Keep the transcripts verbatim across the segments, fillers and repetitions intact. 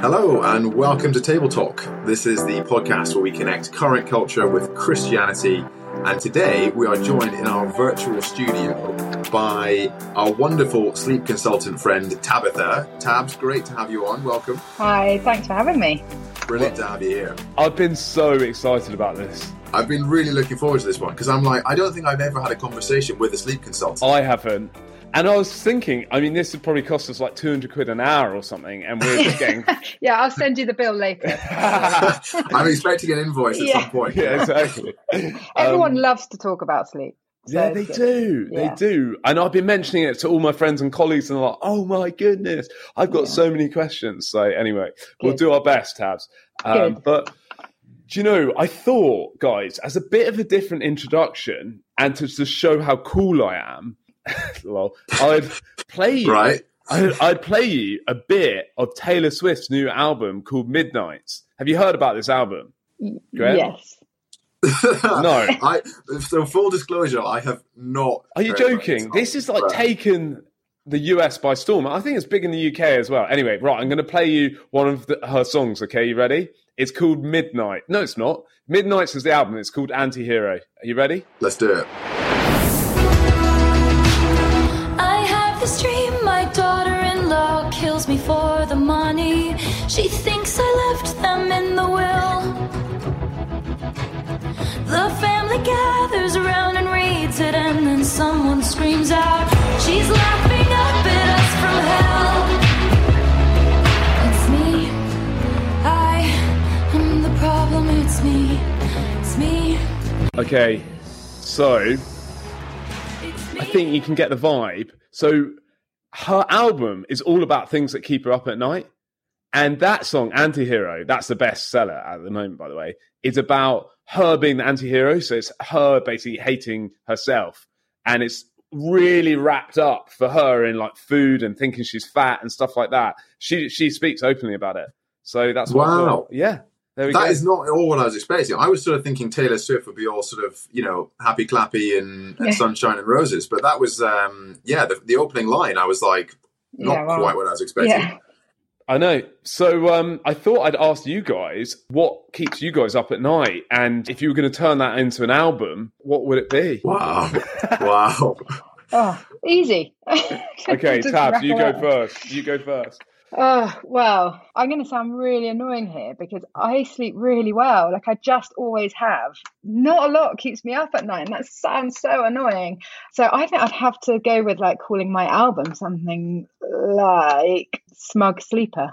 Hello and welcome to Table Talk. This is the podcast where we connect current culture with Christianity, and today we are joined in our virtual studio by our wonderful sleep consultant friend Tabitha. Tabs, great to have you on. Welcome. Hi, thanks for having me. Brilliant to have you here. I've been so excited about this. I've been really looking forward to this one because I'm like, I don't think I've ever had a conversation with a sleep consultant. I haven't. And I was thinking, I mean, this would probably cost us like two hundred quid an hour or something, and we're just getting... yeah, I'll send you the bill later. I'm expecting an invoice at yeah. some point. Yeah, exactly. Everyone um, loves to talk about sleep. So yeah, they do. Yeah. They do. And I've been mentioning it to all my friends and colleagues, and they're like, oh my goodness, I've got yeah. so many questions. So anyway, Good. We'll do our best, Tabs. Um, but, do you know, I thought, guys, as a bit of a different introduction, and to just show how cool I am, well, I'd play you. Right. I'd, I'd play you a bit of Taylor Swift's new album called Midnights. Have you heard about this album? Graham? Yes. No. I, so full disclosure, I have not. Are you joking? This is like right. taken the U S by storm. I think it's big in the U K as well. Anyway, right, I'm going to play you one of the, her songs. Okay, you ready? It's called Midnight. No, it's not. Midnights is the album. It's called Anti-Hero. Are you ready? Let's do it. Stream, my daughter-in-law kills me for the money. She thinks I left them in the will. The family gathers around and reads it, and then someone screams out, she's laughing up at us from hell. It's me. I am the problem. It's me. It's me. Okay, so I think you can get the vibe. So her album is all about things that keep her up at night. And that song, Anti-Hero, that's the best seller at the moment, by the way, is about her being the anti-hero. So it's her basically hating herself. And it's really wrapped up for her in like food and thinking she's fat and stuff like that. She she speaks openly about it. So that's what wow. I thought. Yeah. There we that go. is not all what I was expecting. I was sort of thinking Taylor Swift would be all sort of, you know, happy clappy and, and yeah. sunshine and roses. But that was, um, yeah, the, the opening line, I was like, not yeah, well, quite what I was expecting. Yeah. I know. So um, I thought I'd ask you guys what keeps you guys up at night. And if you were going to turn that into an album, what would it be? Wow. Wow. Oh, easy. Okay, Tabs, you go first. You go first. Oh, well, I'm going to sound really annoying here because I sleep really well. Like I just always have. Not a lot keeps me up at night, and that sounds so annoying. So I think I'd have to go with like calling my album something like Smug Sleeper.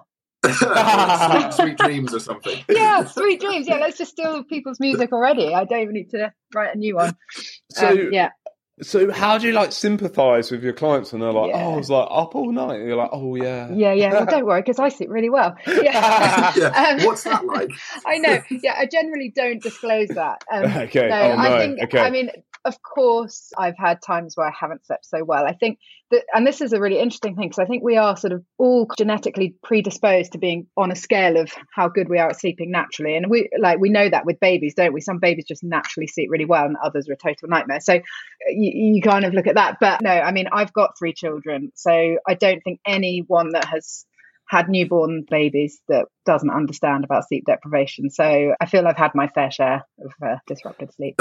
sweet, sweet Dreams or something. Yeah, Sweet Dreams. Yeah, let's just steal people's music already. I don't even need to write a new one. So, um, yeah. So how do you like sympathise with your clients when they're like, yeah. oh, I was like up all night? And you're like, oh, yeah. Yeah, yeah. Well, don't worry, because I sleep really well. Yeah. yeah. Um, What's that like? I know. Yeah, I generally don't disclose that. Um, okay. No, oh, no. I think, okay. I mean, of course, I've had times where I haven't slept so well. I think that, and this is a really interesting thing, because I think we are sort of all genetically predisposed to being on a scale of how good we are at sleeping naturally. And we like we know that with babies, don't we? Some babies just naturally sleep really well and others are a total nightmare. So you, you kind of look at that. But no, I mean, I've got three children, so I don't think anyone that has had newborn babies that doesn't understand about sleep deprivation. So I feel I've had my fair share of uh, disrupted sleep.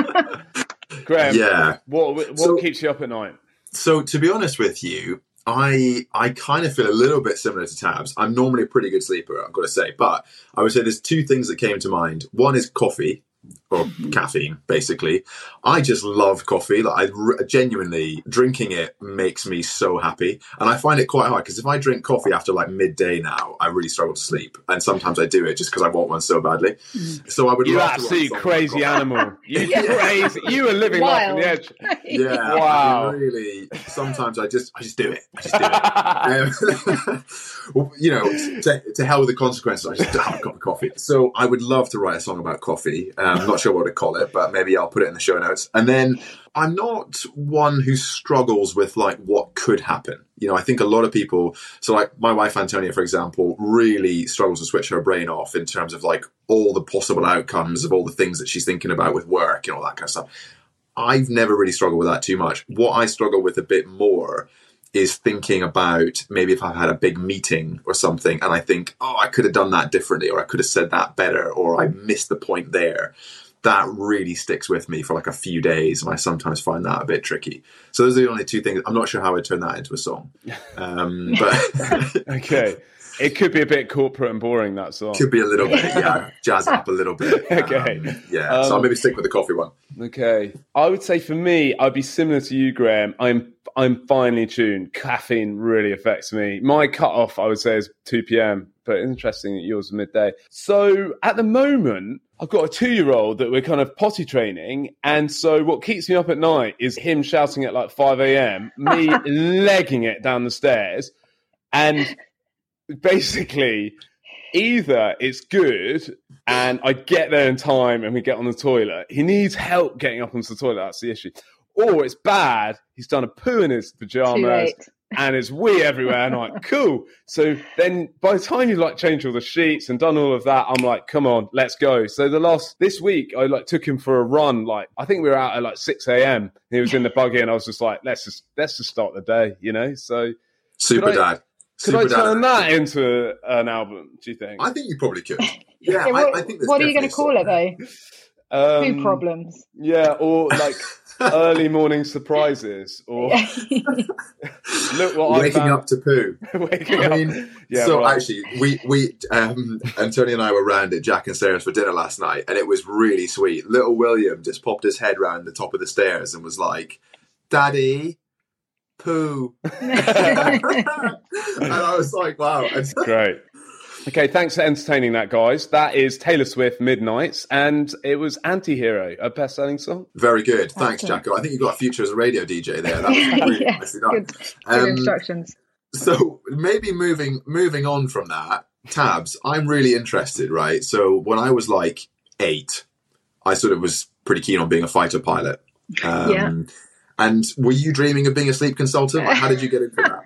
Graham, yeah. what what so, keeps you up at night? So to be honest with you, I I kind of feel a little bit similar to Tabs. I'm normally a pretty good sleeper, I've got to say. But I would say there's two things that came to mind. One is coffee. Or caffeine, basically. I just love coffee. Like I r- genuinely, drinking it makes me so happy, and I find it quite hard because if I drink coffee after like midday now, I really struggle to sleep. And sometimes I do it just because I want one so badly. So I would. You love absolutely to crazy animal. You Yeah. crazy. You are living life on the edge. Yeah. Wow. I mean, really. Sometimes I just, I just do it. I just do it. um, well, you know, to, to hell with the consequences. I just have a cup of coffee. So I would love to write a song about coffee. Um, I'm not sure what to call it, but maybe I'll put it in the show notes. And then I'm not one who struggles with like what could happen. You know, I think a lot of people, so like my wife Antonia, for example, really struggles to switch her brain off in terms of like all the possible outcomes of all the things that she's thinking about with work and all that kind of stuff. I've never really struggled with that too much. What I struggle with a bit more is thinking about maybe if I've had a big meeting or something and I think, oh, I could have done that differently, or I could have said that better, or I missed the point there. That really sticks with me for like a few days, and I sometimes find that a bit tricky. So those are the only two things. I'm not sure how I'd turn that into a song. Um, but okay. It could be a bit corporate and boring, that song. Could be a little bit, yeah. Jazz it up a little bit. Okay. Um, yeah, um, so I'll maybe stick with the coffee one. Okay. I would say for me, I'd be similar to you, Graham. I'm I'm finely tuned. Caffeine really affects me. My cut-off, I would say, is two p.m, but interesting that yours is midday. So at the moment, I've got a two-year-old that we're kind of potty training, and so what keeps me up at night is him shouting at like five a.m, me legging it down the stairs, and basically either it's good and I get there in time and we get on the toilet. He needs help getting up onto the toilet, that's the issue. Or it's bad, he's done a poo in his pajamas and it's wee everywhere, and I'm like, cool. So then by the time you like change all the sheets and done all of that, I'm like, come on, let's go. So the last this week I like took him for a run. Like I think we were out at like six a.m. He was in the buggy and I was just like, let's just let's just start the day, you know? So super dad. Could Super I turn dad. that into an album, do you think? I think you probably could. Yeah, Yeah, what I, I think there's what are you going to definitely call it, something. though? Um, Poo problems. Yeah, or like early morning surprises, or look what I Waking found. up to poo. Waking I up. mean, Yeah, so right. actually, we we um, Antonio and I were round at Jack and Sarah's for dinner last night, and it was really sweet. Little William just popped his head round the top of the stairs and was like, "Daddy, poo." And I was like, wow. And Great. Okay, thanks for entertaining that, guys. That is Taylor Swift, Midnights, and it was Anti-Hero, a best-selling song. very good. Thanks, Excellent. Jacko. I think you've got a future as a radio D J there. That was really Yes, nicely done. good, good Um, instructions. So maybe moving moving on from that, Tabs, I'm really interested, right? So when I was like eight, I sort of was pretty keen on being a fighter pilot. Um, Yeah. And were you dreaming of being a sleep consultant? Like, how did you get into that?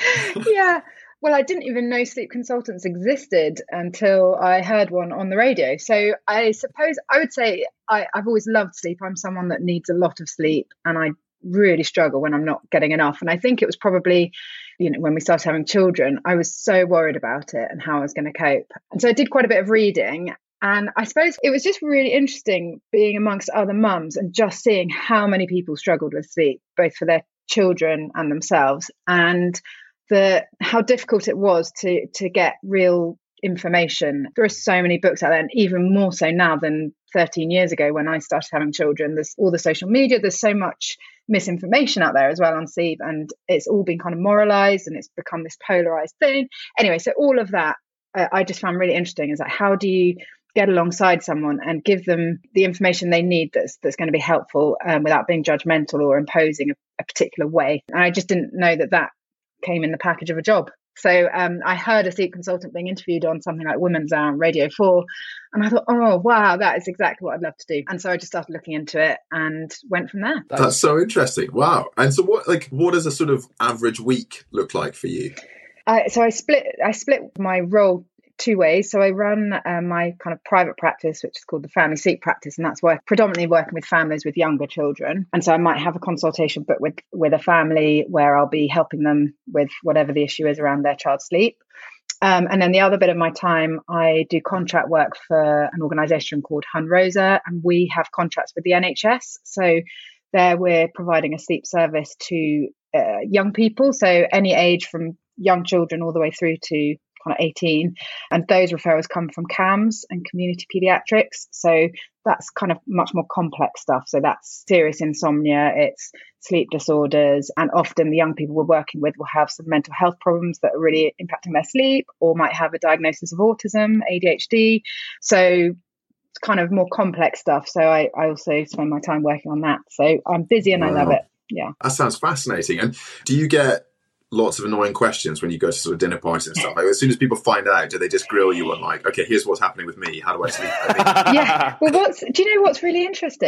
Yeah. Well, I didn't even know sleep consultants existed until I heard one on the radio. So I suppose I would say I, I've always loved sleep. I'm someone that needs a lot of sleep, and I really struggle when I'm not getting enough. And I think it was probably, you know, when we started having children, I was so worried about it and how I was going to cope. And so I did quite a bit of reading. And I suppose it was just really interesting being amongst other mums and just seeing how many people struggled with sleep, both for their children and themselves, and the how difficult it was to to get real information. There are so many books out there, and even more so now than thirteen years ago when I started having children. There's all the social media, there's so much misinformation out there as well on sleep, and it's all been kind of moralized and it's become this polarized thing. Anyway, so all of that uh, I just found really interesting, is like, how do you get alongside someone and give them the information they need that's that's going to be helpful um, without being judgmental or imposing a, a particular way. And I just didn't know that that came in the package of a job. So um, I heard a sleep consultant being interviewed on something like Women's Hour on Radio four, and I thought, oh, wow, that is exactly what I'd love to do. And so I just started looking into it and went from there. That's so interesting. Wow. And so what, like, what does a sort of average week look like for you? I, so I split I split my role two ways. So I run uh, my kind of private practice, which is called the Family Sleep Practice, and that's where predominantly working with families with younger children. And so I might have a consultation booked with with a family where I'll be helping them with whatever the issue is around their child's sleep. Um, and then the other bit of my time, I do contract work for an organisation called Hun Rosa, and we have contracts with the N H S. So there we're providing a sleep service to uh, young people, so any age from young children all the way through to kind of eighteen, and those referrals come from C A M S and community paediatrics. So that's kind of much more complex stuff. So that's serious insomnia, it's sleep disorders, and often the young people we're working with will have some mental health problems that are really impacting their sleep, or might have a diagnosis of autism, A D H D. So it's kind of more complex stuff. So I, I also spend my time working on that. So I'm busy and wow. I love it. Yeah. That sounds fascinating. And do you get lots of annoying questions when you go to sort of dinner parties and stuff? Like, as soon as people find out, do they just grill you on like, okay, here's what's happening with me, how do I sleep? I mean, yeah. Well, what's do you know what's really interesting?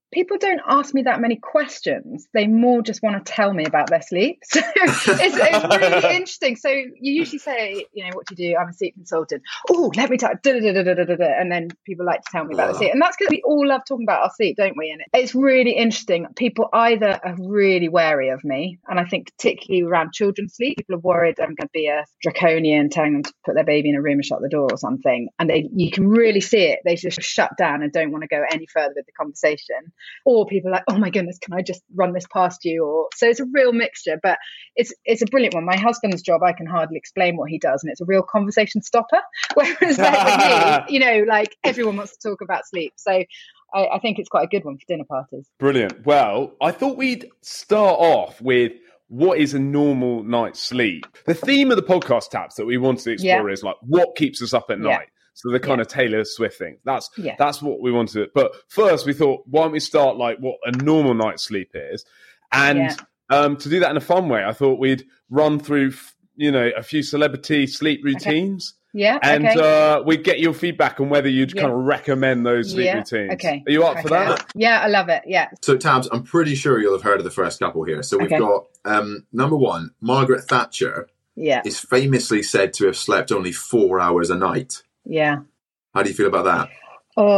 people don't ask me that many questions. They more just want to tell me about their sleep. So it's, it's really interesting. So you usually say, you know, what do you do? I'm a sleep consultant. Oh, let me tell you. And then people like to tell me about the sleep. And that's because we all love talking about our sleep, don't we? And it's really interesting. People either are really wary of me, and I think particularly around children's sleep, people are worried I'm going to be a draconian, telling them to put their baby in a room and shut the door or something. And they, you can really see it. They just shut down and don't want to go any further with the conversation. Or people are like, oh my goodness, can I just run this past you? Or so it's a real mixture, but it's it's a brilliant one. My husband's job, I can hardly explain what he does, and it's a real conversation stopper. Whereas like with me, you know, like everyone wants to talk about sleep. So I, I think it's quite a good one for dinner parties. Brilliant. Well, I thought we'd start off with what is a normal night's sleep. The theme of the podcast tabs that we want to explore yeah. is like what keeps us up at night. Yeah. So the kind yeah. of Taylor Swift thing. That's yeah. that's what we want to do. But first we thought, why don't we start like what a normal night's sleep is? And yeah. um, to do that in a fun way, I thought we'd run through, you know, a few celebrity sleep routines. Okay. Yeah. And okay. uh, we'd get your feedback on whether you'd yeah. kind of recommend those sleep yeah. routines. Okay. Are you up okay. for that? Yeah, I love it. Yeah. So Tabs, I'm pretty sure you'll have heard of the first couple here. So we've okay. got um, number one, Margaret Thatcher yeah. is famously said to have slept only four hours a night. Yeah. How do you feel about that? Oh,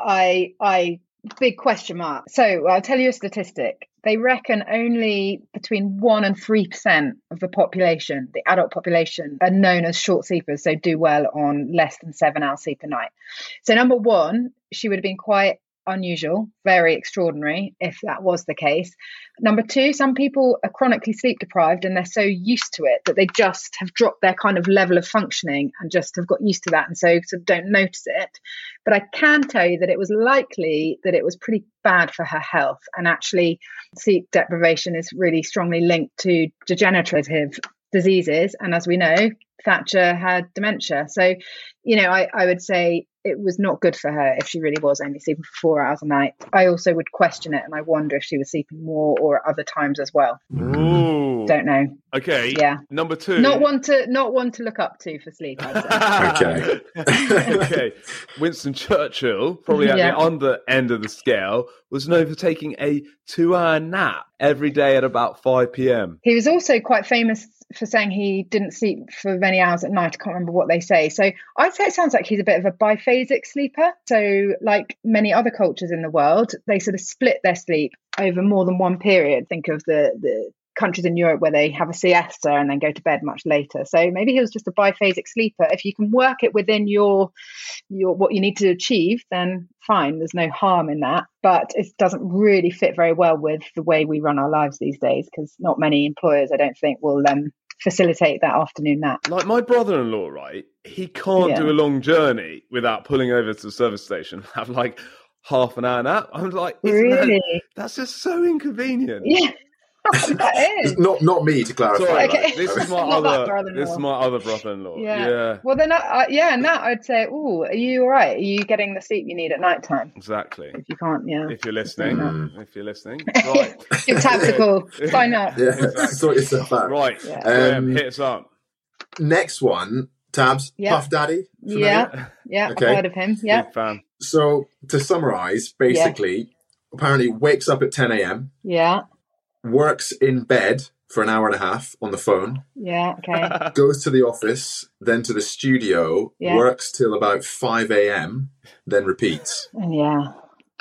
I, I, big question mark. So I'll tell you a statistic. They reckon only between one and three percent of the population, the adult population, are known as short sleepers. So do well on less than seven hours sleep a night. So number one, she would have been quite unusual, very extraordinary if that was the case. Number two, some people are chronically sleep deprived and they're so used to it that they just have dropped their kind of level of functioning and just have got used to that and so sort of don't notice it. But I can tell you that it was likely that it was pretty bad for her health, and actually sleep deprivation is really strongly linked to degenerative diseases, and as we know, Thatcher had dementia. So, you know, I, I would say it was not good for her if she really was only sleeping for four hours a night. I also would question it, and I wonder if she was sleeping more or at other times as well. Ooh. Don't know. Okay. Yeah. Number two. Not one to not one to look up to for sleep, I'd say. Okay. Okay. Winston Churchill, probably at yeah. the under end of the scale, was known for taking a two-hour nap every day at about five p.m. He was also quite famous for saying he didn't sleep for many hours at night. I can't remember what they say. So I'd say it sounds like he's a bit of a biphasic sleeper. So like many other cultures in the world, they sort of split their sleep over more than one period. Think of the, the countries in Europe where they have a siesta and then go to bed much later. So maybe he was just a biphasic sleeper. If you can work it within your your what you need to achieve, then fine. There's no harm in that. But it doesn't really fit very well with the way we run our lives these days, because not many employers, I don't think, will um, facilitate that afternoon nap. Like my brother-in-law, right? He can't yeah. do a long journey without pulling over to the service station and have like half an hour nap. I'm like, really? That, that's just so inconvenient. Yeah. That is. Not not me to clarify. Sorry, okay. This is my other. This is my other brother-in-law. Yeah. yeah. Well, then, uh, yeah, and that I'd say, oh, are you all right? Are you getting the sleep you need at night time? Exactly. If you can't, yeah. If you're listening, mm. if you're listening, right. Give tactical. Sign up. Yeah. Exactly. Sort yourself out. Right. Yeah. Um, hit us up. Next one, Tabs. Yeah. Puff Daddy. Familiar? Yeah. Yeah. Okay. I've heard of him. Yeah. Big fan. So to summarise, basically, yeah. apparently wakes up at ten a.m. Yeah. Works in bed for an hour and a half on the phone. Yeah, okay. Goes to the office, then to the studio, yeah. works till about five a.m., then repeats. Yeah.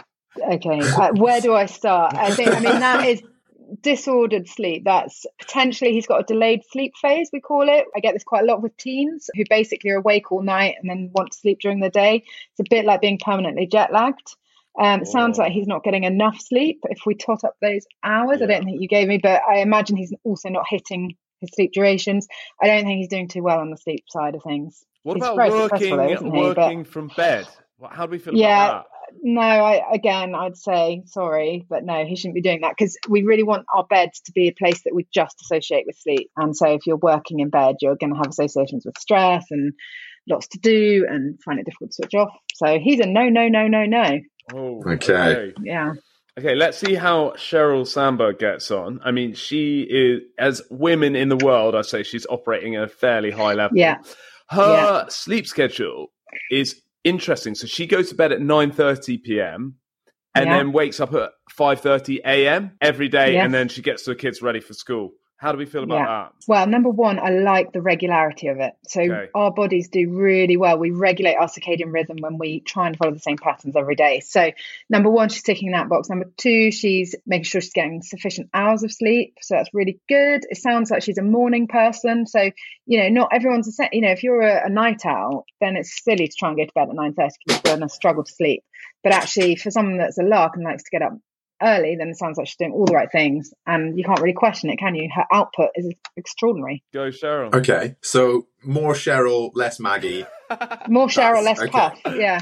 Okay. Uh, where do I start? I think, I mean, that is disordered sleep. That's potentially, he's got a delayed sleep phase, we call it. I get this quite a lot with teens who basically are awake all night and then want to sleep during the day. It's a bit like being permanently jet lagged. Um, it sounds like he's not getting enough sleep. If we tot up those hours, yeah. I don't think you gave me, but I imagine he's also not hitting his sleep durations. I don't think he's doing too well on the sleep side of things. What he's about working though, working but, from bed? How do we feel yeah, about that? No, I, again, I'd say sorry, but no, he shouldn't be doing that, because we really want our beds to be a place that we just associate with sleep. And so if you're working in bed, you're going to have associations with stress and lots to do and find it difficult to switch off. So he's a no, no, no, no, no. Oh, okay. okay. Yeah. Okay, let's see how Sheryl Sandberg gets on. I mean, she is, as women in the world, I say she's operating at a fairly high level. Yeah. Her yeah. sleep schedule is interesting. So she goes to bed at nine thirty p.m. and Yeah. then wakes up at five thirty a.m. every day, Yes. and then she gets the kids ready for school. How do we feel about Yeah. that? Well, number one, I like the regularity of it. So Okay. our bodies do really well. We regulate our circadian rhythm when we try and follow the same patterns every day. So number one, she's ticking that box. Number two, she's making sure she's getting sufficient hours of sleep. So that's really good. It sounds like she's a morning person. So, you know, not everyone's the same. You know, if you're a, a night owl, then it's silly to try and go to bed at nine thirty because you're going to struggle to sleep. But actually, for someone that's a lark and likes to get up early, then it sounds like she's doing all the right things, and you can't really question it, can you? Her output is extraordinary. Go, Cheryl. Okay, so more Cheryl, less Maggie. More Cheryl, less okay. Puff. Yeah.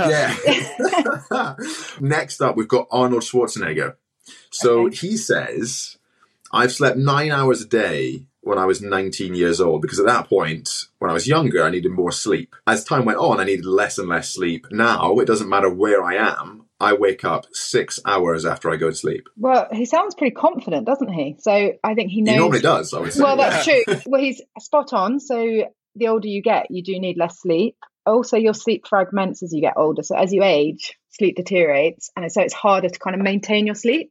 Yeah. Next up, we've got Arnold Schwarzenegger. So Okay. he says, I've slept nine hours a day when I was nineteen years old, because at that point, when I was younger, I needed more sleep. As time went on, I needed less and less sleep. Now, it doesn't matter where I am, I wake up six hours after I go to sleep. Well, he sounds pretty confident, doesn't he? So I think he knows. He normally does, I would say. Well, that's true. Well, he's spot on. So the older you get, you do need less sleep. Also, your sleep fragments as you get older. So as you age, sleep deteriorates. And so it's harder to kind of maintain your sleep.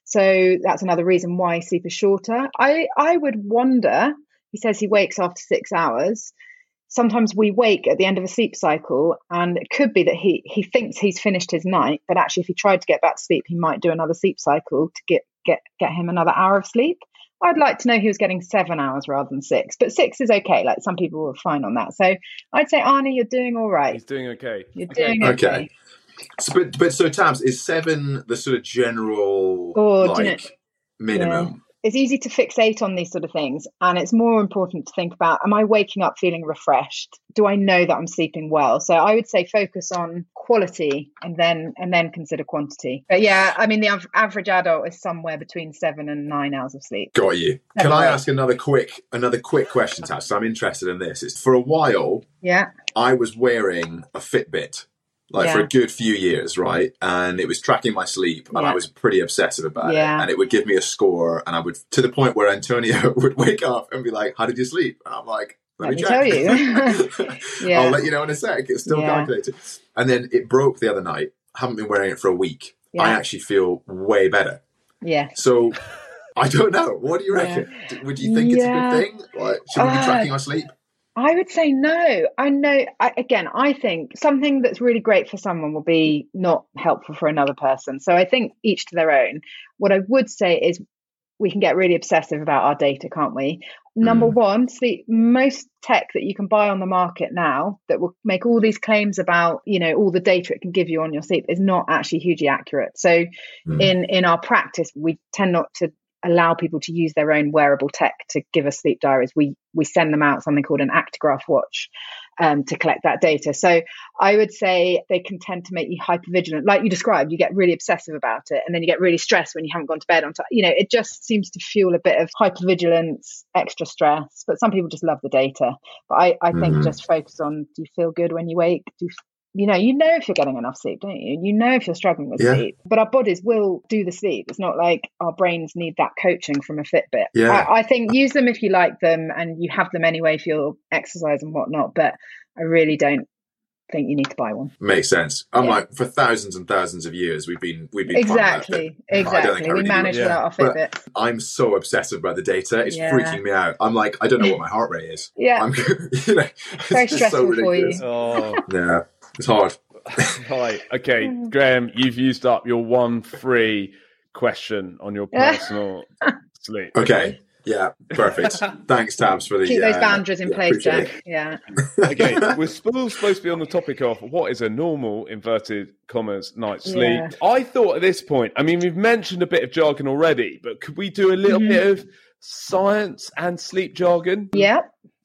So that's another reason why sleep is shorter. I, I would wonder, he says he wakes after six hours. Sometimes we wake at the end of a sleep cycle, and it could be that he, he thinks he's finished his night, but actually if he tried to get back to sleep, he might do another sleep cycle to get, get, get him another hour of sleep. I'd like to know he was getting seven hours rather than six, but six is okay. Like some people are fine on that. So I'd say, Arnie, you're doing all right. He's doing okay. You're doing Okay. okay. So, but, but so, Tabs, is seven the sort of general, Oh, do you like, know- minimum? It's easy to fixate on these sort of things, and it's more important to think about, am I waking up feeling refreshed? Do I know that I'm sleeping well? So I would say focus on quality and then and then consider quantity. But yeah, I mean, the av- average adult is somewhere between seven and nine hours of sleep. Got you. Can Never I mind. ask another quick another quick question, Tabs? So I'm interested in this. It's, for a while, Yeah. I was wearing a Fitbit, like Yeah. for a good few years, right? And it was tracking my sleep, and Yeah. I was pretty obsessive about Yeah. it. And it would give me a score, and I would, to the point where Antonio would wake up and be like, "How did you sleep?" And I'm like, "Let, Let me me check." tell you. Yeah. I'll let you know in a sec. It's still Yeah. calculated. And then it broke the other night. Haven't been wearing it for a week. Yeah. I actually feel way better. Yes. So I don't know. What do you reckon? D- Would you think it's a Yeah. good thing? Like, should we be Uh, tracking our sleep? I would say no. I know, I, again, I think something that's really great for someone will be not helpful for another person. So I think each to their own. What I would say is we can get really obsessive about our data, can't we? Number Mm. one, sleep, most tech that you can buy on the market now that will make all these claims about, you know, all the data it can give you on your sleep is not actually hugely accurate. So Mm. in, in our practice, we tend not to allow people to use their own wearable tech to give us sleep diaries. We we send them out something called an Actigraph watch um, to collect that data. So I would say they can tend to make you hypervigilant. Like you described, you get really obsessive about it, and then you get really stressed when you haven't gone to bed on time. You know, it just seems to fuel a bit of hypervigilance, extra stress. But some people just love the data. But I, I think Mhm. just focus on, do you feel good when you wake? Do you You know, you know if you're getting enough sleep, don't you? You know if you're struggling with Yeah. sleep. But our bodies will do the sleep. It's not like our brains need that coaching from a Fitbit. Yeah. I, I think use them if you like them, and you have them anyway for your exercise and whatnot. But I really don't think you need to buy one. Makes sense. I'm Yeah. like, for thousands and thousands of years, we've been we've been trying Exactly. that. I don't think I Exactly. We really manage would. without our But- Fitbit. I'm so obsessive about the data. It's Yeah. freaking me out. I'm like, I don't know what my heart rate is. Yeah. I'm, you know, it's Very just stressful so for you. ridiculous. Oh, Yeah, it's hard. right. Okay, Graham, you've used up your one free question on your personal sleep. Okay. Yeah, perfect. Thanks, Tabs, for the Keep those uh, boundaries in yeah, place, appreciate Jack. Yeah. Okay, we're still supposed to be on the topic of what is a normal, inverted commas, night's sleep. Yeah. I thought at this point, I mean, we've mentioned a bit of jargon already, but could we do a little Mhm. bit of science and sleep jargon? Yeah.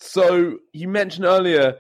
So you mentioned earlier,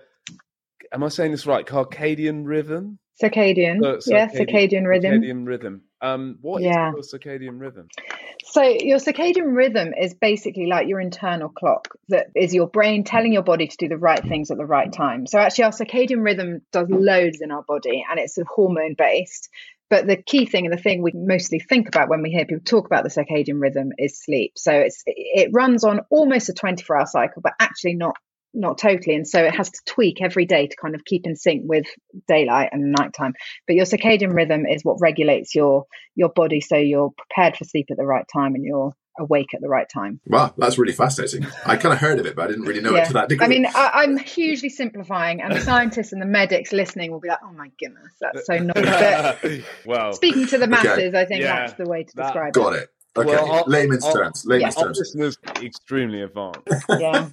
am I saying this right? Circadian rhythm? Circadian. Uh, yeah, circadian rhythm. Circadian rhythm. Um, what Yeah. is your circadian rhythm? So your circadian rhythm is basically like your internal clock that is your brain telling your body to do the right things at the right time. So actually our circadian rhythm does loads in our body, and it's sort of hormone based. But the key thing, and the thing we mostly think about when we hear people talk about the circadian rhythm, is sleep. So it's it runs on almost a twenty-four hour cycle, but actually not not totally. And so it has to tweak every day to kind of keep in sync with daylight and nighttime. But your circadian rhythm is what regulates your your body, so you're prepared for sleep at the right time and you're awake at the right time. Wow, that's really fascinating. I kind of heard of it, but I didn't really know yeah. it to that degree. I mean, I, I'm hugely simplifying, and the scientists and the medics listening will be like, oh my goodness, that's so not. But well, speaking to the masses, okay. I think yeah, that's the way to that, describe got it. it. Okay, well, I'll, layman's I'll, terms. Layman's yeah. terms. Listeners, extremely advanced. Yeah.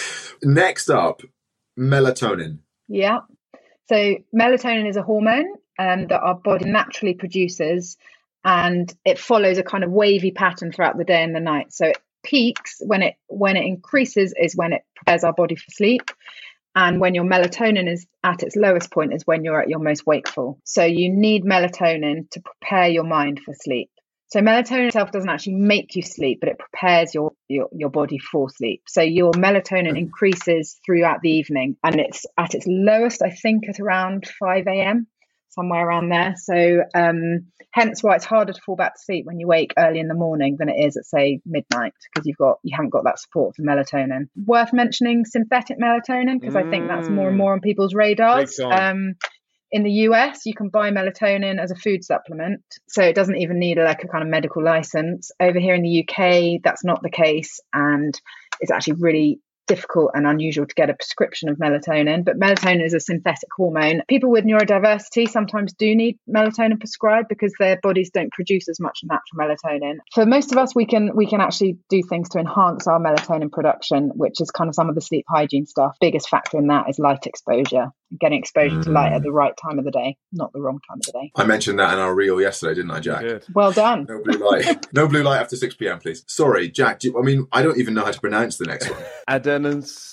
Next up, melatonin. Yeah. So melatonin is a hormone um, that our body naturally produces, and it follows a kind of wavy pattern throughout the day and the night. So it peaks when it when it increases is when it prepares our body for sleep. And when your melatonin is at its lowest point is when you're at your most wakeful. So you need melatonin to prepare your mind for sleep. So melatonin itself doesn't actually make you sleep, but it prepares your, your, your body for sleep. So your melatonin increases throughout the evening, and it's at its lowest, I think, at around five a.m., somewhere around there. So um, hence why it's harder to fall back to sleep when you wake early in the morning than it is at, say, midnight, because you've got you haven't got that support for melatonin. Worth mentioning synthetic melatonin, because mm. I think that's more and more on people's radars. Um, in the U S, you can buy melatonin as a food supplement, so it doesn't even need a, like a kind of medical license. Over here in the U K, that's not the case, and it's actually really difficult and unusual to get a prescription of melatonin. But melatonin is a synthetic hormone. People with neurodiversity sometimes do need melatonin prescribed because their bodies don't produce as much natural melatonin. For most of us, we can we can actually do things to enhance our melatonin production, which is kind of some of the sleep hygiene stuff. Biggest factor in that is light exposure, getting exposure mm. to light at the right time of the day, not the wrong time of the day. I mentioned that in our reel yesterday, didn't I, Jack? Good. Well done. No blue light. No blue light after six p.m, please. Sorry, Jack. Do you, I mean, I don't even know how to pronounce the next one. Adenos,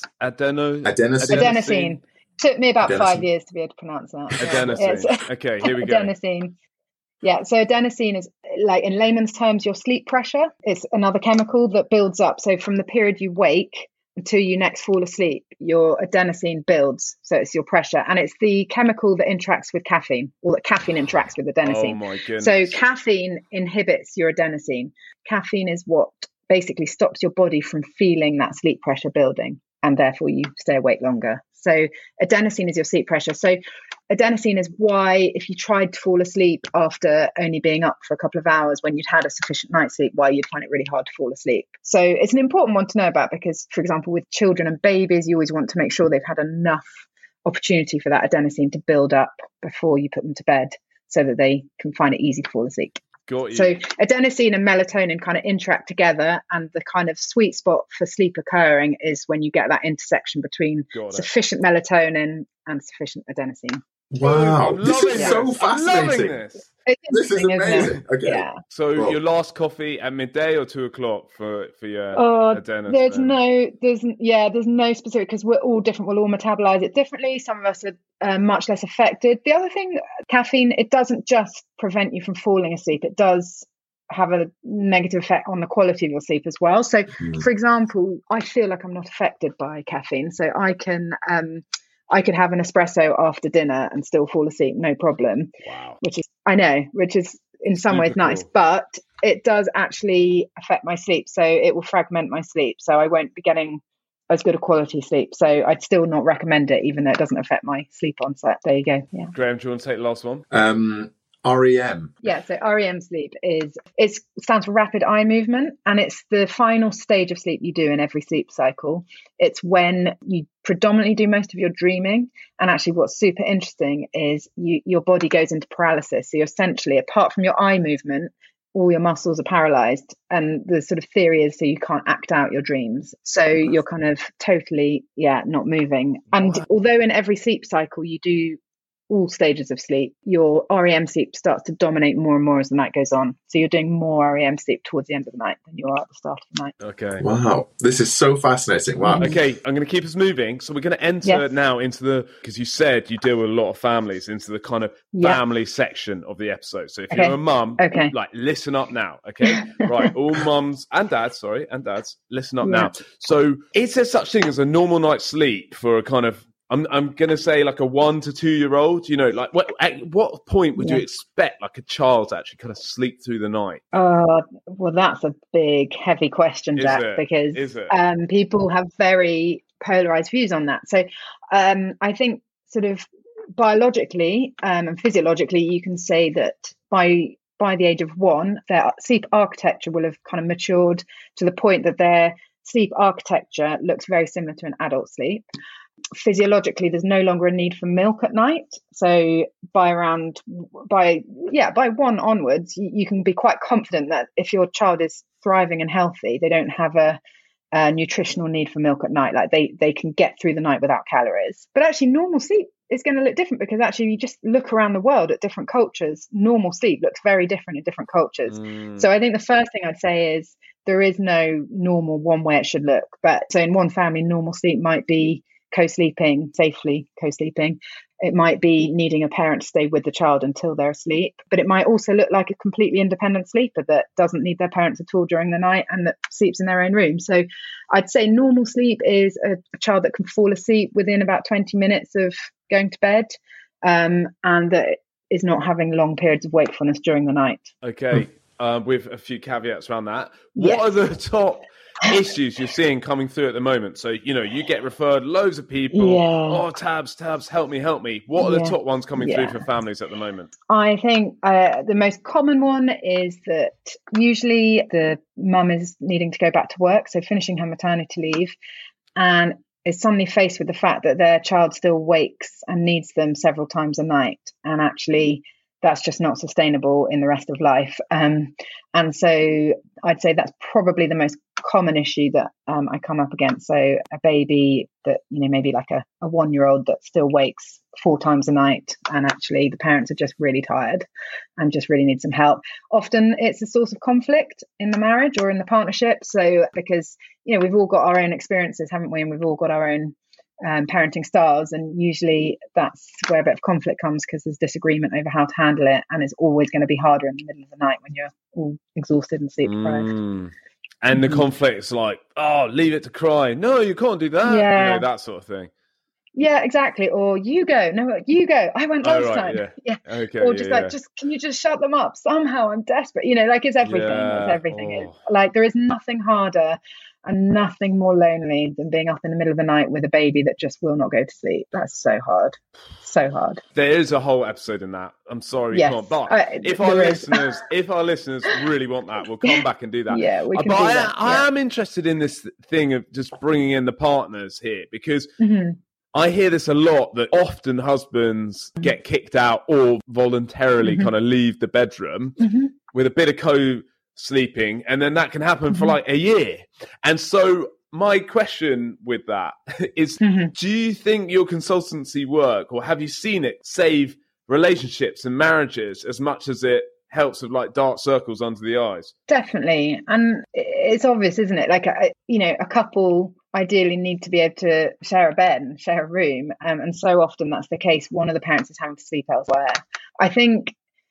adeno, adenosine. Adenosine. Took me about adenosine. five years to be able to pronounce that. Adenosine. Yes. Okay, here we go. Adenosine. Yeah, so adenosine is, like, in layman's terms, your sleep pressure. It's another chemical that builds up. So from the period you wake until you next fall asleep, your adenosine builds. So it's your pressure. And it's the chemical that interacts with caffeine, or that caffeine interacts with adenosine. Oh my goodness. So caffeine inhibits your adenosine. Caffeine is what basically stops your body from feeling that sleep pressure building, and therefore you stay awake longer. So adenosine is your sleep pressure. So adenosine is why, if you tried to fall asleep after only being up for a couple of hours when you'd had a sufficient night's sleep, why you'd find it really hard to fall asleep. So it's an important one to know about because, for example, with children and babies, you always want to make sure they've had enough opportunity for that adenosine to build up before you put them to bed so that they can find it easy to fall asleep. Got you. So adenosine and melatonin kind of interact together, and the kind of sweet spot for sleep occurring is when you get that intersection between sufficient melatonin and sufficient adenosine. Wow, I'm this is this. so fascinating. This. This is amazing. Okay. Yeah. So Well, your last coffee at midday or two o'clock for for your Oh, adenosine? there's no, there's yeah, there's no specific, because we're all different. We'll all metabolize it differently. Some of us are uh, much less affected. The other thing, caffeine, it doesn't just prevent you from falling asleep. It does have a negative effect on the quality of your sleep as well. So, Mm. for example, I feel like I'm not affected by caffeine, so I can um, I could have an espresso after dinner and still fall asleep, no problem. Wow. Which is, I know, which is in some Super ways nice, cool. but it does actually affect my sleep. So it will fragment my sleep. So I won't be getting as good a quality sleep. So I'd still not recommend it, even though it doesn't affect my sleep onset. There you go. Yeah. Graham, do you want to take the last one? Um, R E M. Yeah, so R E M sleep is, it stands for rapid eye movement, and it's the final stage of sleep you do in every sleep cycle. It's when you predominantly do most of your dreaming, and actually what's super interesting is you, your body goes into paralysis. So you're essentially, apart from your eye movement, all your muscles are paralyzed, and the sort of theory is so you can't act out your dreams. So you're kind of totally, yeah, not moving. And What? although in every sleep cycle you do all stages of sleep, your R E M sleep starts to dominate more and more as the night goes on. So you're doing more R E M sleep towards the end of the night than you are at the start of the night. Okay. Wow, this is so fascinating. Wow. Okay, I'm going to keep us moving. So we're going to enter Yes. now into the, because you said you deal with a lot of families, into the kind of Yeah. family section of the episode. So if Okay. you're a mum, Okay. like listen up now, okay? Right, all mums and dads, sorry, and dads, listen up Yeah. now. So is there such thing as a normal night's sleep for a kind of, I'm I'm going to say like a one to two year old, you know, like what, at what point would Yeah. you expect like a child to actually kind of sleep through the night? Uh, well, that's a big, heavy question, Is Jack, it? because Is it? um, people have very polarized views on that. So um, I think sort of biologically um, and physiologically, you can say that by by the age of one, their sleep architecture will have kind of matured to the point that their sleep architecture looks very similar to an adult sleep. Physiologically, there's no longer a need for milk at night. So by around, by, yeah, by one onwards, you, you can be quite confident that if your child is thriving and healthy, they don't have a, a nutritional need for milk at night. Like they, they can get through the night without calories. But actually normal sleep is going to look different, because actually you just look around the world at different cultures. Normal sleep looks very different in different cultures. Mm. So I think the first thing I'd say is there is no normal one way it should look. But so in one family, normal sleep might be co-sleeping, safely co-sleeping. It might be needing a parent to stay with the child until they're asleep, but it might also look like a completely independent sleeper that doesn't need their parents at all during the night and that sleeps in their own room. So I'd say normal sleep is a, a child that can fall asleep within about twenty minutes of going to bed, um, and that is not having long periods of wakefulness during the night. Okay, uh, with a few caveats around that. What yes. are the top issues you're seeing coming through at the moment? So, you know, you get referred loads of people. Yeah. Oh, Tabs, Tabs, help me, help me. What are yeah. the top ones coming yeah. through for families at the moment? I think uh, the most common one is that usually the mum is needing to go back to work, so finishing her maternity leave, and is suddenly faced with the fact that their child still wakes and needs them several times a night. And actually, that's just not sustainable in the rest of life. Um, and so I'd say that's probably the most common issue that um, I come up against. So a baby that, you know, maybe like a, a one-year-old that still wakes four times a night, and actually the parents are just really tired and just really need some help. Often it's a source of conflict in the marriage or in the partnership. So because, you know, we've all got our own experiences, haven't we? And we've all got our own Um, parenting styles, and usually that's where a bit of conflict comes, because there's disagreement over how to handle it, and it's always going to be harder in the middle of the night when you're all exhausted and sleep deprived. Mm. And the conflict's like, oh, leave it to cry. No, you can't do that. Yeah. You know, that sort of thing. Yeah, exactly. Or you go. No, you go. I went last oh, right, time. Yeah. yeah. Okay. Or just yeah, like, yeah. just can you just shut them up? Somehow I'm desperate. You know, like it's everything. Yeah. It's everything. Oh. It's, like there is nothing harder and nothing more lonely than being up in the middle of the night with a baby that just will not go to sleep. That's so hard. So hard. There is a whole episode in that. I'm sorry, yes. you can't. But uh, if our listeners, if our listeners really want that, we'll come back and do that. Yeah, we can but do I, that. I yeah. am interested in this thing of just bringing in the partners here, because mm-hmm. I hear this a lot, that often husbands mm-hmm. get kicked out or voluntarily mm-hmm. kind of leave the bedroom mm-hmm. with a bit of co-sleeping, and then that can happen mm-hmm. for like a year. And so my question with that is, mm-hmm. do you think your consultancy work, or have you seen it save relationships and marriages as much as it helps with like dark circles under the eyes? Definitely. And it's obvious, isn't it? Like, a, you know, a couple ideally need to be able to share a bed and share a room. Um, and so often that's the case. One of the parents is having to sleep elsewhere. I think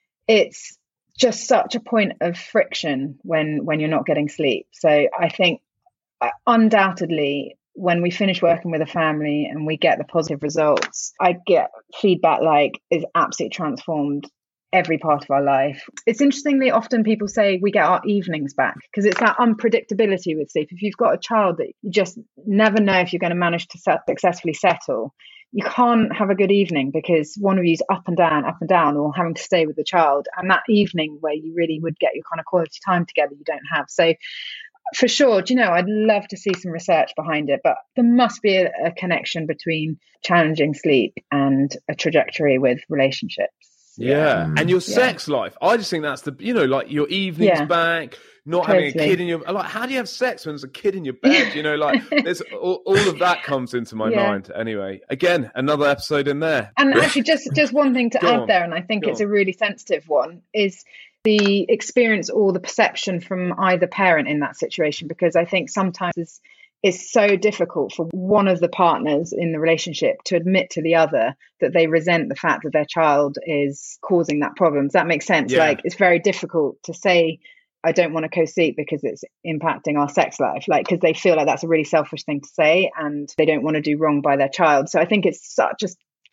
it's just such a point of friction when, when you're not getting sleep. So I think uh, undoubtedly, when we finish working with a family and we get the positive results, I get feedback like it's absolutely transformed every part of our life. It's interestingly, often people say we get our evenings back, because it's that unpredictability with sleep. If you've got a child that you just never know if you're going to manage to set, successfully settle, you can't have a good evening because one of you's up and down, up and down, or having to stay with the child. And that evening where you really would get your kind of quality time together, you don't have. So for sure, do you know, I'd love to see some research behind it, but there must be a, a connection between challenging sleep and a trajectory with relationships. Yeah. Mm. And your yeah. sex life. I just think that's the, you know, like your evenings yeah. back, not totally. having a kid in your, like, how do you have sex when there's a kid in your bed? You know, like there's all, all of that comes into my yeah. mind. Anyway, again, another episode in there. And actually just, just one thing to add on. there, and I think Go it's on. a really sensitive one, is the experience or the perception from either parent in that situation, because I think sometimes it's, it's so difficult for one of the partners in the relationship to admit to the other that they resent the fact that their child is causing that problem. Does that make sense? Yeah. Like, it's very difficult to say, I don't want to co-sleep because it's impacting our sex life, like, because they feel like that's a really selfish thing to say and they don't want to do wrong by their child. So I think it's such a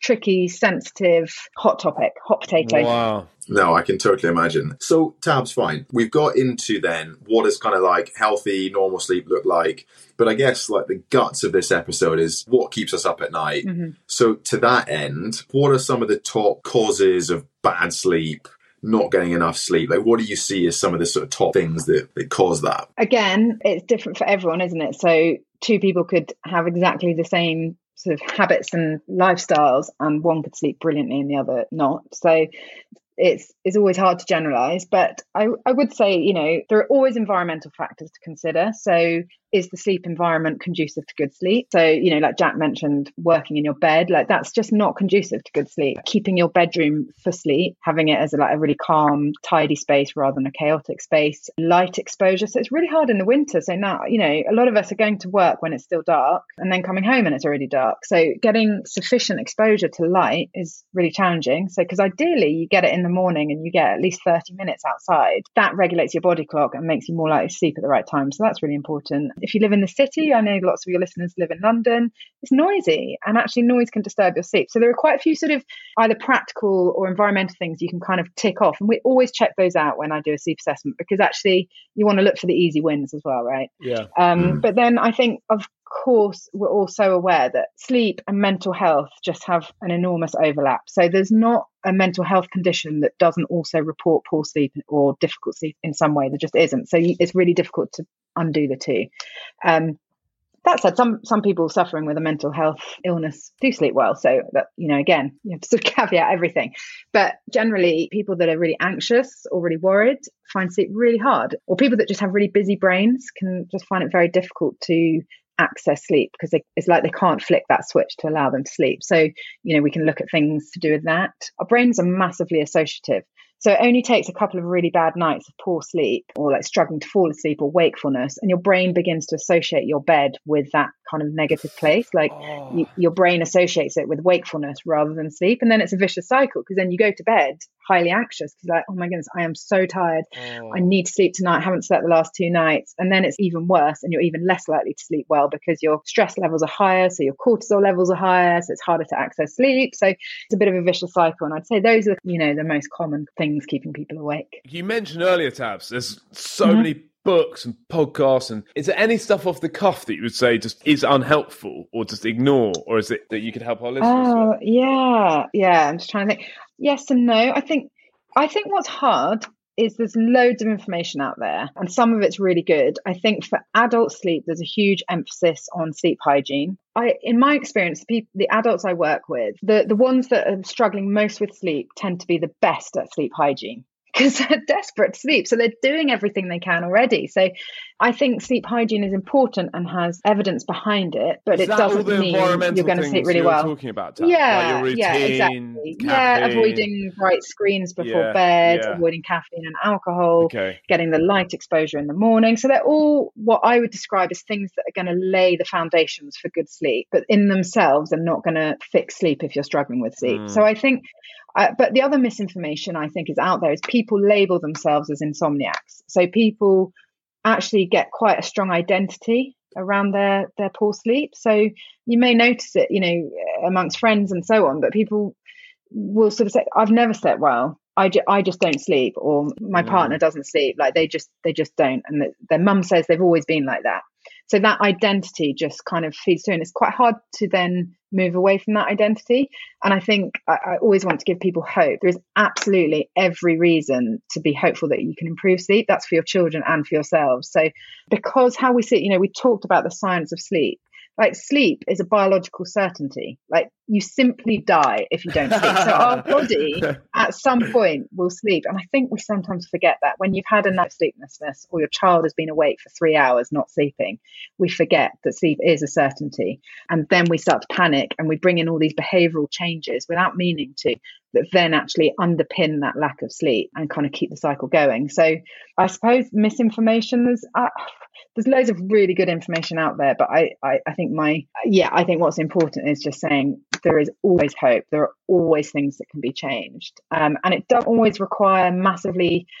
tricky, sensitive, hot topic, hot potato. Wow. No, I can totally imagine. So, Tabs, fine. We've got into then what does kind of like healthy, normal sleep look like? But I guess like the guts of this episode is what keeps us up at night. Mm-hmm. So to that end, what are some of the top causes of bad sleep, not getting enough sleep? Like, what do you see as some of the sort of top things that, that cause that? Again, it's different for everyone, isn't it? So two people could have exactly the same sort of habits and lifestyles, and one could sleep brilliantly and the other not. So it's it's always hard to generalize, but I, I would say, you know, there are always environmental factors to consider. So is the sleep environment conducive to good sleep? So, you know, like Jack mentioned, working in your bed, like that's just not conducive to good sleep. Keeping your bedroom for sleep, having it as a, like a really calm, tidy space rather than a chaotic space, light exposure. So it's really hard in the winter. So now, you know, a lot of us are going to work when it's still dark and then coming home and it's already dark. So getting sufficient exposure to light is really challenging. So because ideally you get it in the morning and you get at least thirty minutes outside. That regulates your body clock and makes you more likely to sleep at the right time. So that's really important. If you live in the city, I know lots of your listeners live in London, it's noisy, and actually noise can disturb your sleep. So there are quite a few sort of either practical or environmental things you can kind of tick off. And we always check those out when I do a sleep assessment, because actually you want to look for the easy wins as well, right? Yeah. Um, mm. But then I think, of course, we're also aware that sleep and mental health just have an enormous overlap. So there's not a mental health condition that doesn't also report poor sleep or difficult sleep in some way. There just isn't. So you, it's really difficult to undo the two. Um, that said, some some people suffering with a mental health illness do sleep well. So that, you know, again, you have to sort of caveat everything. But generally, people that are really anxious or really worried find sleep really hard. Or people that just have really busy brains can just find it very difficult to access sleep, because they, it's like they can't flick that switch to allow them to sleep. So, you know, we can look at things to do with that. Our brains are massively associative. So it only takes a couple of really bad nights of poor sleep, or like struggling to fall asleep, or wakefulness, and your brain begins to associate your bed with that kind of negative place. Like oh. you, your brain associates it with wakefulness rather than sleep. And then it's a vicious cycle, because then you go to bed highly anxious, because like, oh my goodness, I am so tired. Oh. I need to sleep tonight. I haven't slept the last two nights. And then it's even worse, and you're even less likely to sleep well because your stress levels are higher. So your cortisol levels are higher. So it's harder to access sleep. So it's a bit of a vicious cycle. And I'd say those are, you know, the most common things keeping people awake. You mentioned earlier, Tabs, there's so mm-hmm. many books and podcasts, and is there any stuff off the cuff that you would say just is unhelpful or just ignore, or is it that you could help our listeners oh with? yeah yeah I'm just trying to think. Yes and no. I think I think what's hard is there's loads of information out there, and some of it's really good. I think for adult sleep, there's a huge emphasis on sleep hygiene. I, in my experience, the, people, the adults I work with, the, the ones that are struggling most with sleep tend to be the best at sleep hygiene, because they're desperate to sleep. So they're doing everything they can already. So I think sleep hygiene is important and has evidence behind it, but is it doesn't mean you're going to sleep really you're well. Talking about, Tab? Yeah, like your routine, yeah, exactly. caffeine. Yeah, avoiding bright screens before yeah, bed, yeah. avoiding caffeine and alcohol, okay. getting the light exposure in the morning. So they're all what I would describe as things that are going to lay the foundations for good sleep, but in themselves are not going to fix sleep if you're struggling with sleep. Mm. So I think Uh, but the other misinformation I think is out there is people label themselves as insomniacs. So people actually get quite a strong identity around their, their poor sleep. So you may notice it, you know, amongst friends and so on, but people will sort of say, I've never slept well. I, ju- I just don't sleep, or my mm. partner doesn't sleep. Like they just, they just don't. And the, their mum says they've always been like that. So that identity just kind of feeds through, and it's quite hard to then move away from that identity. And I think I, I always want to give people hope. There is absolutely every reason to be hopeful that you can improve sleep. That's for your children and for yourselves. So because how we sleep, you know, we talked about the science of sleep. Like sleep is a biological certainty. Like you simply die if you don't sleep. So our body at some point will sleep. And I think we sometimes forget that when you've had a night of sleeplessness, or your child has been awake for three hours not sleeping, we forget that sleep is a certainty. And then we start to panic and we bring in all these behavioral changes without meaning to, that then actually underpin that lack of sleep and kind of keep the cycle going. So I suppose misinformation, there's uh, there's loads of really good information out there, but I, I, I think my, yeah, I think what's important is just saying there is always hope. There are always things that can be changed. Um, and it doesn't always require massively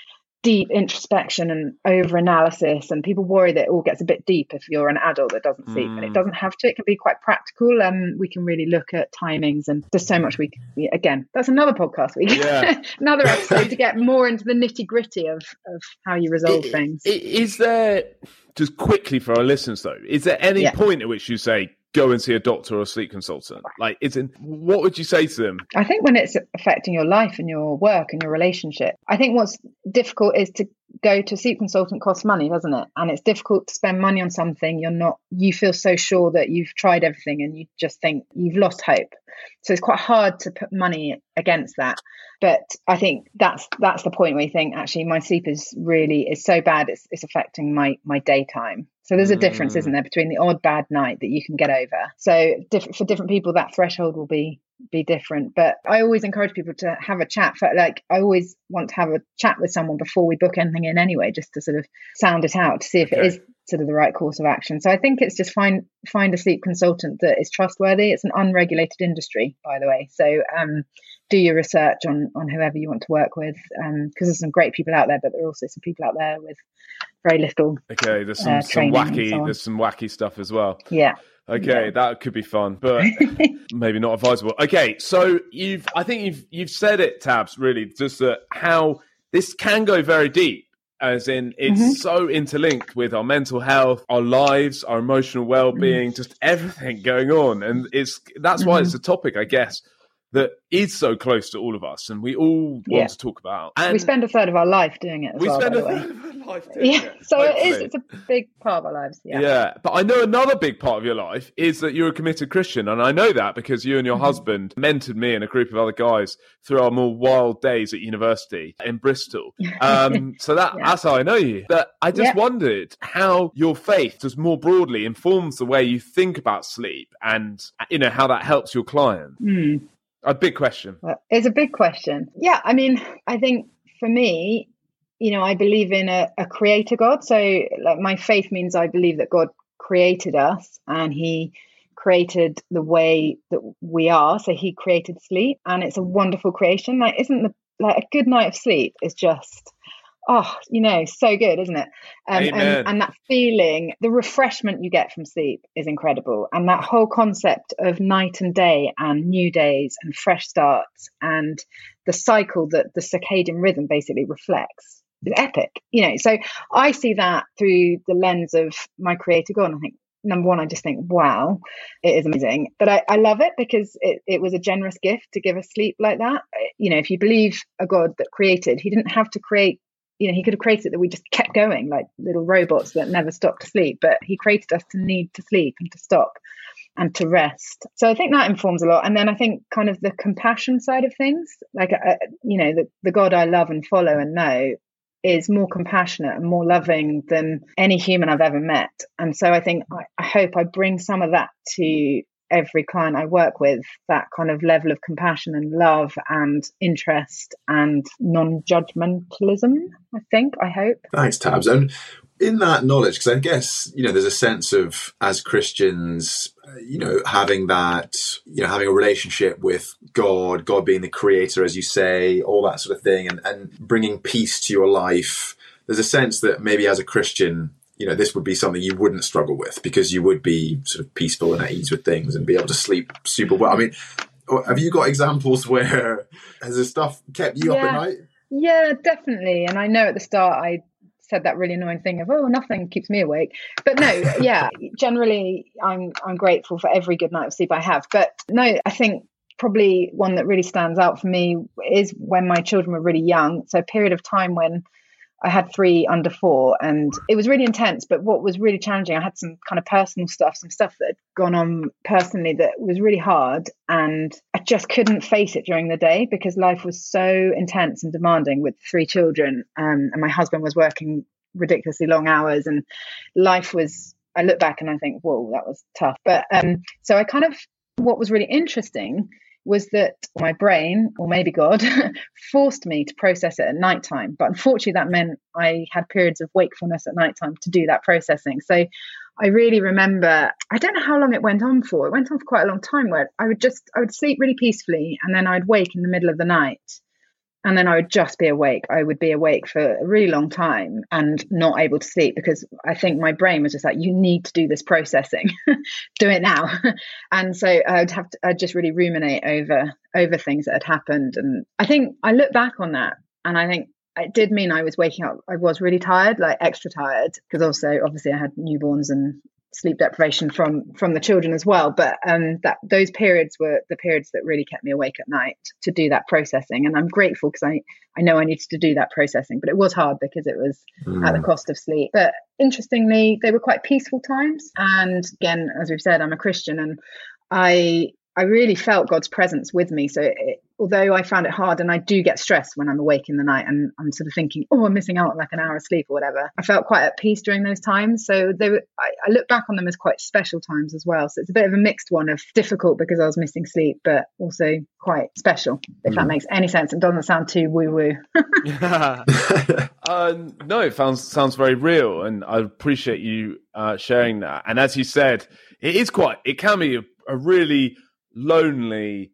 deep introspection and over analysis, and people worry that it all gets a bit deep if you're an adult that doesn't sleep, Mm. and it doesn't have to. It can be quite practical. Um, we can really look at timings, and there's so much we can, again, that's another podcast we Yeah. another episode to get more into the nitty gritty of of how you resolve I- things. I- Is there, just quickly for our listeners though, is there any Yeah. point at which you say, go and see a doctor or a sleep consultant? Like, is it, what would you say to them? I think when it's affecting your life and your work and your relationship, I think what's difficult is to go to a sleep consultant costs money, doesn't it? And it's difficult to spend money on something you're not, you feel so sure that you've tried everything and you just think you've lost hope. So it's quite hard to put money against that. But I think that's that's the point where you think, actually, my sleep is really is so bad, it's it's affecting my my daytime. So there's a difference, Mm. isn't there, between the odd bad night that you can get over. So diff- for different people, that threshold will be be different. But I always encourage people to have a chat. For, like, I always want to have a chat with someone before we book anything in anyway, just to sort of sound it out to see if Okay. it is sort of the right course of action. So I think it's just find find a sleep consultant that is trustworthy. It's an unregulated industry, by the way. So um, do your research on on whoever you want to work with, because um, there's some great people out there, but there are also some people out there with very little. Okay, there's some, Uh, some training and wacky, so on. there's some wacky stuff as well. Yeah. Okay, Yeah. that could be fun, but maybe not advisable. Okay, so you've, I think you've you've said it, Tabs, really, just that how this can go very deep, as in it's Mhm. so interlinked with our mental health, our lives, our emotional well-being, Mm. just everything going on, and it's that's why Mhm. it's a topic, I guess, that is so close to all of us, and we all want Yeah. to talk about. And We spend a third of our life doing it as we well, spend by a the way. third of our life doing Yeah, it. so it is. hopefully. It's a big part of our lives. Yeah. Yeah, but I know another big part of your life is that you're a committed Christian, and I know that because you and your Mhm. husband mentored me and a group of other guys through our more wild days at university in Bristol. Um, so that Yeah. that's how I know you. But I just Yeah. wondered how your faith just more broadly informs the way you think about sleep, and you know how that helps your client. Mm. A big question. Well, it's a big question. Yeah, I mean, I think for me, you know, I believe in a, a creator God. So, like, my faith means I believe that God created us and He created the way that we are. So He created sleep, and it's a wonderful creation. Like, isn't the like a good night of sleep is just, oh, you know, so good, isn't it? Um, Amen. and, and that feeling, the refreshment you get from sleep is incredible. And that whole concept of night and day and new days and fresh starts and the cycle that the circadian rhythm basically reflects is epic. You know, so I see that through the lens of my creator God. And I think, number one, I just think, wow, it is amazing. But I, I love it because it, it was a generous gift to give us sleep like that. You know, if you believe a God that created, He didn't have to create, you know, He could have created that we just kept going like little robots that never stopped to sleep, but He created us to need to sleep and to stop and to rest. So I think that informs a lot. And then I think kind of the compassion side of things, like, uh, you know, the, the God I love and follow and know is more compassionate and more loving than any human I've ever met. And so I think, I, I hope I bring some of that to every client I work with, that kind of level of compassion and love and interest and non-judgmentalism, I think, I hope. Thanks, Tabs. And in that knowledge, because I guess, you know, there's a sense of, as Christians, uh, you know, having that, you know, having a relationship with God, God being the creator, as you say, all that sort of thing, and, and bringing peace to your life. There's a sense that maybe as a Christian, you know, this would be something you wouldn't struggle with because you would be sort of peaceful and at ease with things and be able to sleep super well. I mean, have you got examples where has this stuff kept you Yeah. up at night? Yeah, definitely. And I know at the start I said that really annoying thing of, oh, nothing keeps me awake. But no, yeah, generally I'm I'm grateful for every good night of sleep I have. But no, I think probably one that really stands out for me is when my children were really young. So a period of time when I had three under four, and it was really intense. But what was really challenging, I had some kind of personal stuff, some stuff that had gone on personally that was really hard. And I just couldn't face it during the day because life was so intense and demanding with three children. Um, and my husband was working ridiculously long hours, and life was, I look back and I think, whoa, that was tough. But um, so I kind of, what was really interesting was that my brain, or maybe God, forced me to process it at nighttime. But unfortunately, that meant I had periods of wakefulness at nighttime to do that processing. So I really remember, I don't know how long it went on for. It went on for quite a long time where I would just, I would sleep really peacefully and then I'd wake in the middle of the night and then I would just be awake. I would be awake for a really long time and not able to sleep, because I think my brain was just like, you need to do this processing, do it now. And so I'd have to, I'd just really ruminate over, over things that had happened. And I think I look back on that and I think it did mean I was waking up. I was really tired, like extra tired, because also obviously I had newborns and sleep deprivation from from the children as well. But um that those periods were the periods that really kept me awake at night to do that processing. And I'm grateful because I I know I needed to do that processing, but it was hard because it was mm. at the cost of sleep. But interestingly, they were quite peaceful times. And again, as we've said, I'm a Christian, and I I really felt God's presence with me. So it, although I found it hard, and I do get stressed when I'm awake in the night and I'm sort of thinking, oh, I'm missing out on like an hour of sleep or whatever, I felt quite at peace during those times. So they were, I, I look back on them as quite special times as well. So it's a bit of a mixed one of difficult because I was missing sleep, but also quite special, if mm. that makes any sense. It doesn't sound too woo-woo. uh, no, it sounds, sounds very real. And I appreciate you uh, sharing that. And as you said, it is quite, it can be a, a really lonely,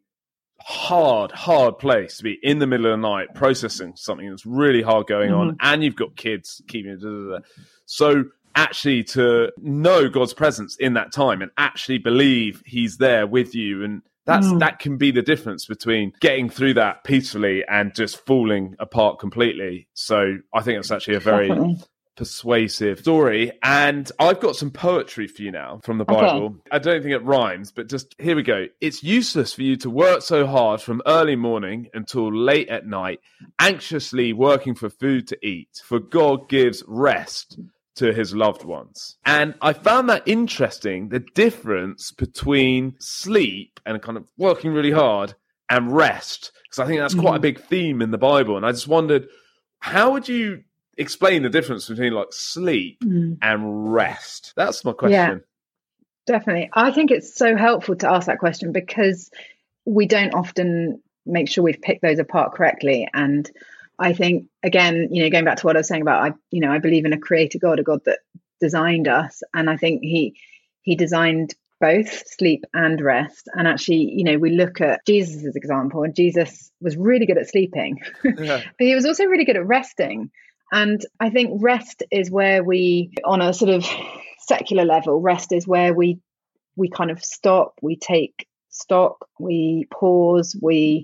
hard, hard place to be in the middle of the night processing something that's really hard going mm-hmm. on, and you've got kids keeping it. So actually to know God's presence in that time and actually believe he's there with you, and that's mm. that can be the difference between getting through that peacefully and just falling apart completely. So I think it's actually a very Definitely. persuasive story. And I've got some poetry for you now from the Bible. Okay. I don't think it rhymes, but just here we go. It's useless for you to work so hard from early morning until late at night, anxiously working for food to eat, for God gives rest to his loved ones. And I found that interesting, the difference between sleep and kind of working really hard and rest, because I think that's quite mm. a big theme in the Bible. And I just wondered, how would you explain the difference between like sleep mm. and rest? That's my question. Yeah, definitely. I think it's so helpful to ask that question because we don't often make sure we've picked those apart correctly. And I think, again, you know, going back to what I was saying about, I, you know, I believe in a creator God, a God that designed us. And I think he, he designed both sleep and rest. And actually, you know, we look at Jesus' example, and Jesus was really good at sleeping, yeah. but he was also really good at resting. And I think rest is where we, on a sort of secular level, rest is where we we kind of stop, we take stock, we pause, we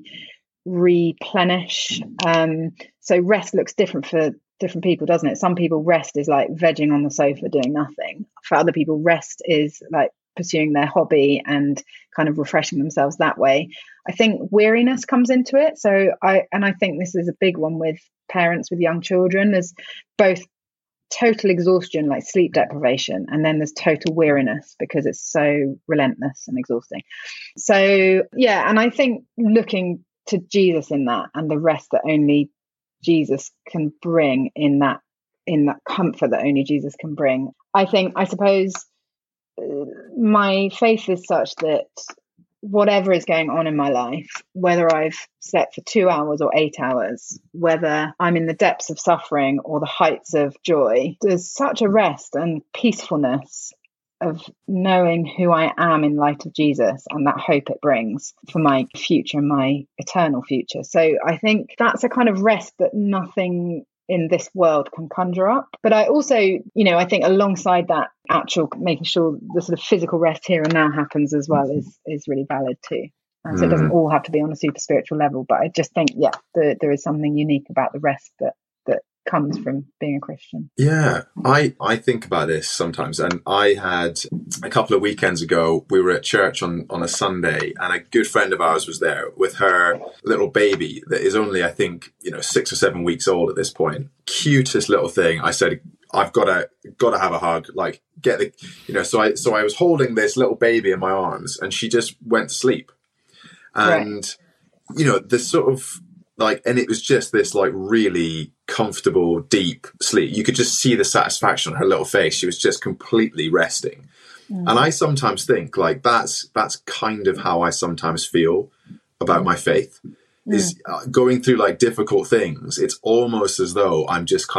replenish. Um, so rest looks different for different people, doesn't it? Some people rest is like vegging on the sofa doing nothing. For other people, rest is like pursuing their hobby and kind of refreshing themselves that way. I think weariness comes into it. So I, and I think this is a big one with parents with young children. There's both total exhaustion, like sleep deprivation, and then there's total weariness because it's so relentless and exhausting. So yeah, and I think looking to Jesus in that, and the rest that only Jesus can bring in that, in that comfort that only Jesus can bring. I think, I suppose, my faith is such that whatever is going on in my life, whether I've slept for two hours or eight hours, whether I'm in the depths of suffering or the heights of joy, there's such a rest and peacefulness of knowing who I am in light of Jesus and that hope it brings for my future, my eternal future. So I think that's a kind of rest that nothing in this world can conjure up. But I also, you know, I think alongside that, actual making sure the sort of physical rest here and now happens as well is is really valid too. And so it doesn't all have to be on a super spiritual level, but I just think, yeah, the, there is something unique about the rest that that comes from being a Christian. Yeah, I, I think about this sometimes. And I had a couple of weekends ago, we were at church on, on a Sunday, and a good friend of ours was there with her little baby that is only, I think, you know, six or seven weeks old at this point. Cutest little thing. I said, I've got to, got to have a hug. Like, get the, you know, so I, so I was holding this little baby in my arms, and she just went to sleep. And, right. you know, the sort of, like, and it was just this like really comfortable, deep sleep. You could just see the satisfaction on her little face. She was just completely resting. Mm. And I sometimes think like that's, that's kind of how I sometimes feel about my faith mm. is uh, going through like difficult things. It's almost as though I'm just kind of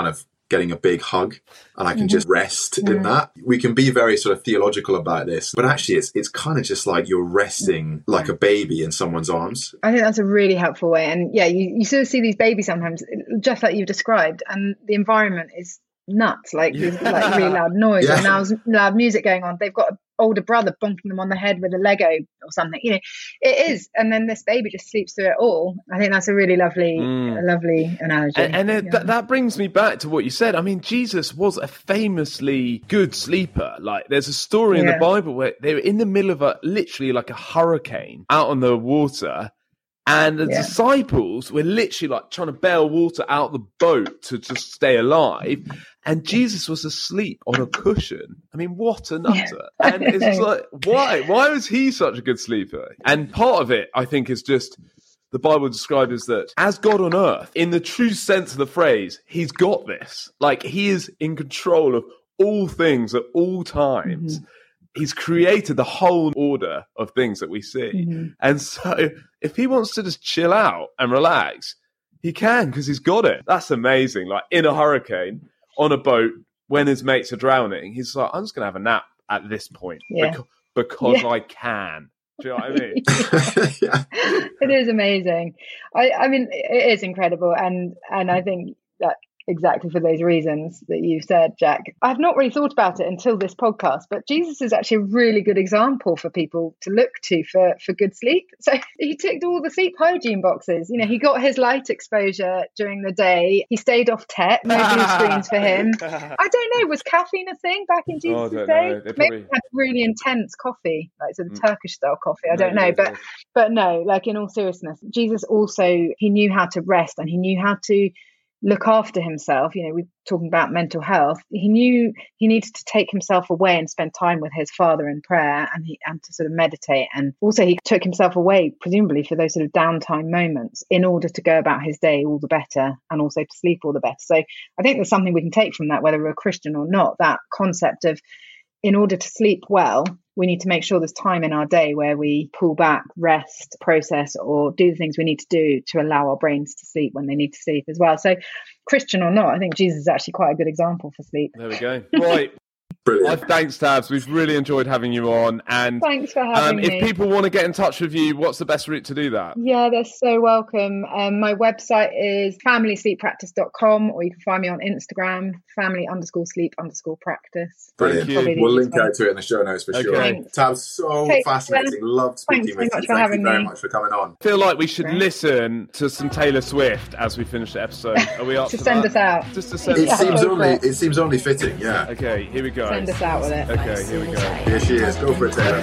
getting a big hug, and I can mm-hmm. just rest mm-hmm. in that. We can be very sort of theological about this, but actually it's it's kind of just like you're resting like a baby in someone's arms. I think that's a really helpful way. And yeah, you, you sort of see these babies sometimes, just like you've described, and the environment is nuts, like yeah. there's like really loud noise yeah. and loud, loud music going on. They've got an older brother bonking them on the head with a Lego or something, you know. It is, and then this baby just sleeps through it all. I think that's a really lovely mm. a lovely analogy. And, and it, yeah. th- that brings me back to what you said. I mean, Jesus was a famously good sleeper. Like, there's a story in yeah. the Bible where they were in the middle of a literally like a hurricane out on the water, and the yeah. disciples were literally like trying to bail water out the boat to just stay alive. And Jesus was asleep on a cushion. I mean, what a nutter. Yeah. And it's just like, why? Why was he such a good sleeper? And part of it, I think, is just the Bible described as that as God on earth, in the true sense of the phrase, he's got this. Like, he is in control of all things at all times. Mm-hmm. He's created the whole order of things that we see. Mm-hmm. And so if he wants to just chill out and relax, he can, because he's got it. That's amazing. Like, in a hurricane, on a boat, when his mates are drowning, he's like, I'm just going to have a nap at this point yeah. because, because yeah. I can. Do you know what I mean? yeah. It is amazing. I, I mean, it is incredible. And, and I think that exactly for those reasons that you said, Jack. I've not really thought about it until this podcast, but Jesus is actually a really good example for people to look to for, for good sleep. So he ticked all the sleep hygiene boxes. You know, he got his light exposure during the day. He stayed off tech, no blue screens for him. I don't know, was caffeine a thing back in Jesus' oh, day? Probably... Maybe he had really intense coffee, like sort of mm. Turkish style coffee. I don't no, know, but is. but no, like in all seriousness, Jesus also, he knew how to rest and he knew how to look after himself. You know, we're talking about mental health. He knew he needed to take himself away and spend time with his Father in prayer, and he and to sort of meditate. And also he took himself away, presumably for those sort of downtime moments, in order to go about his day all the better, and also to sleep all the better. So I think there's something we can take from that, whether we're a Christian or not, that concept of, in order to sleep well, we need to make sure there's time in our day where we pull back, rest, process, or do the things we need to do to allow our brains to sleep when they need to sleep as well. So, Christian or not, I think Jesus is actually quite a good example for sleep. There we go. Right. Brilliant. Thanks, Tabs. We've really enjoyed having you on. And thanks for having um, if me. If people want to get in touch with you, what's the best route to do that? Yeah, they're so welcome. Um, my website is family sleep practice dot com, or you can find me on Instagram, family underscore sleep underscore practice. Brilliant. We'll link out to it in the show notes for okay. sure. Thanks. Tabs, so Take fascinating. Care. Loved speaking Thanks with so you. Thank you very me. much for coming on. I feel like we should Great. listen to some Taylor Swift as we finish the episode. Are we up to to send that? us out? Just to send it us seems out. only it seems only fitting, yeah. Okay, here we go. Send us out with it. Okay, here we go. Here she is. Go for it, Taylor.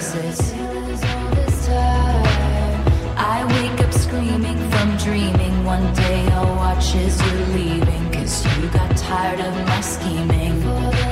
I wake up screaming from dreaming. One day I'll watch as you're leaving, 'cause you got tired of my scheming.